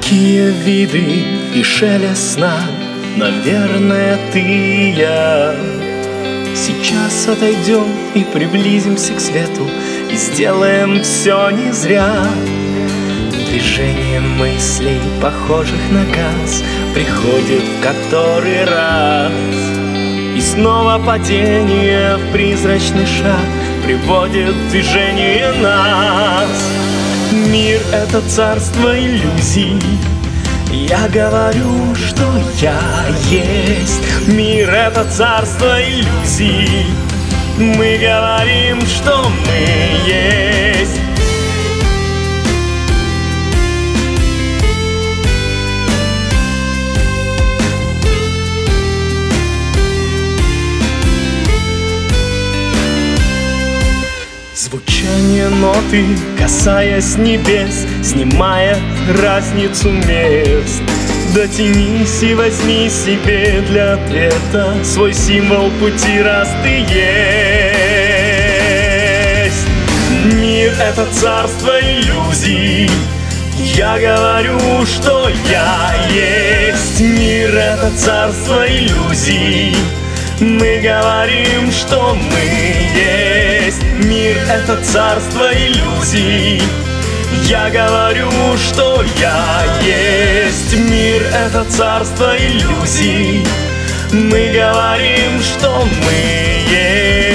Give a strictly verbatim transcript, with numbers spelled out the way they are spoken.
Какие виды и шелест сна, наверное, ты и я. Сейчас отойдем и приблизимся к свету, и сделаем все не зря. Движение мыслей, похожих на газ, приходит в который раз. И снова падение в призрачный шаг приводит в движение нас. Мир — это царство иллюзий. Я говорю, что я есть. Мир — это царство иллюзий. Мы говорим, что мы есть. Звучание ноты, касаясь небес, снимая разницу мест. Дотянись и возьми себе для ответа свой символ пути, раз ты есть. Мир — это царство иллюзий. Я говорю, что я есть. Мир — это царство иллюзий. Мы говорим, что мы есть. Мир — это царство иллюзий. Я говорю, что я есть. Мир — это царство иллюзий. Мы говорим, что мы есть.